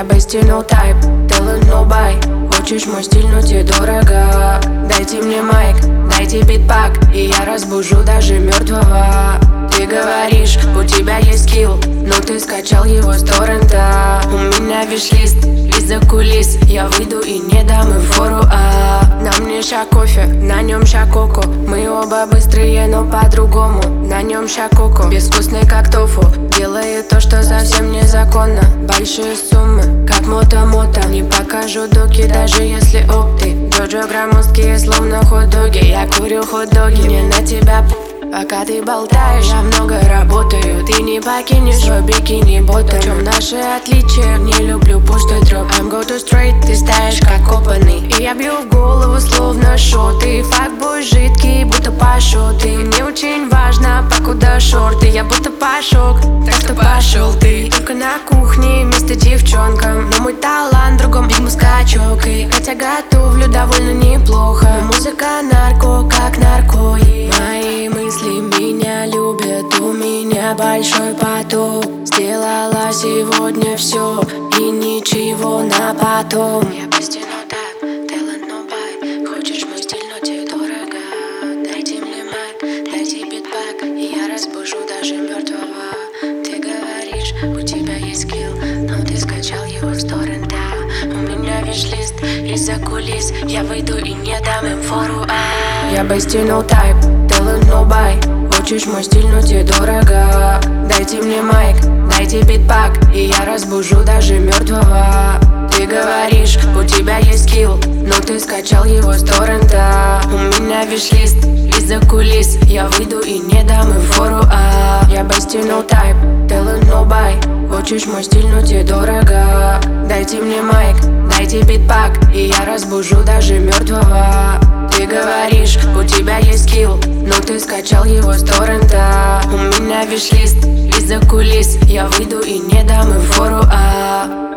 Я Бести, no type, talent, no buy. Хочешь мой стиль, но тебе дорого. Дайте мне майк, дайте битпак, и я разбужу даже мертвого. Ты говоришь, у тебя есть скилл, но ты скачал его с торрента. У меня виш-лист из-за кулис, я выйду и не дам им фору. На мне ща кофе, на нем ща коко. Мы оба быстрые, но по-другому. На нем ща коко, безвкусный как тофу. Делаю то, что совсем незаконно. Большие суммы, как мото-мото. Не покажу доки, даже если опты. Джоджо громоздкие, словно хот-доги. Я курю хот-доги, не на тебя пока ты болтаешь, я много работаю. Ты не покинешь свой бикини-ботом. В чем наши отличия? Не люблю пустой дроп. I'm go to straight, ты стоишь как копанный. И я бью в голову словно шоты. Факбой жидкий, будто пашоты. Мне очень важно, покуда шорты. Я будто пашок, так что пошел ты. Только на кухне вместо девчонкам. Но мой талант в другом, бигму скачок. И хотя готовлю довольно неплохо, но музыка нарко, как наркои. Мои мысли меня любят, у меня большой поток. Сделала сегодня все и ничего на потом. Я Бести, no type, talent, no buy. Хочешь мой стиль, но тебе дорого. Дайте мне майк, дайте битпак, и я разбужу даже мертвого. Ты говоришь, у тебя есть скилл, но ты скачал его с торрента. У меня виш-лист из-за кулис, я выйду и не дам им фору. Я Бести, no type, talent, no buy. Хочешь мой стиль, но тебе дорого. Дайте мне майк, дайте битпак, и я разбужу даже мертвого. Ты говоришь, у тебя есть скилл, но ты скачал его с торрента. У меня виш-лист из-за кулис, я выйду и не дам им фору. Я Бести, no type, talent, no buy. Хочешь мой стиль, но тебе дорого. Дайте мне майк, дайте битпак, и я разбужу даже мертвого. Ты говоришь, у тебя есть скилл, но ты скачал его с торрента. У меня виш-лист из-за кулис, я выйду и не дам им фору.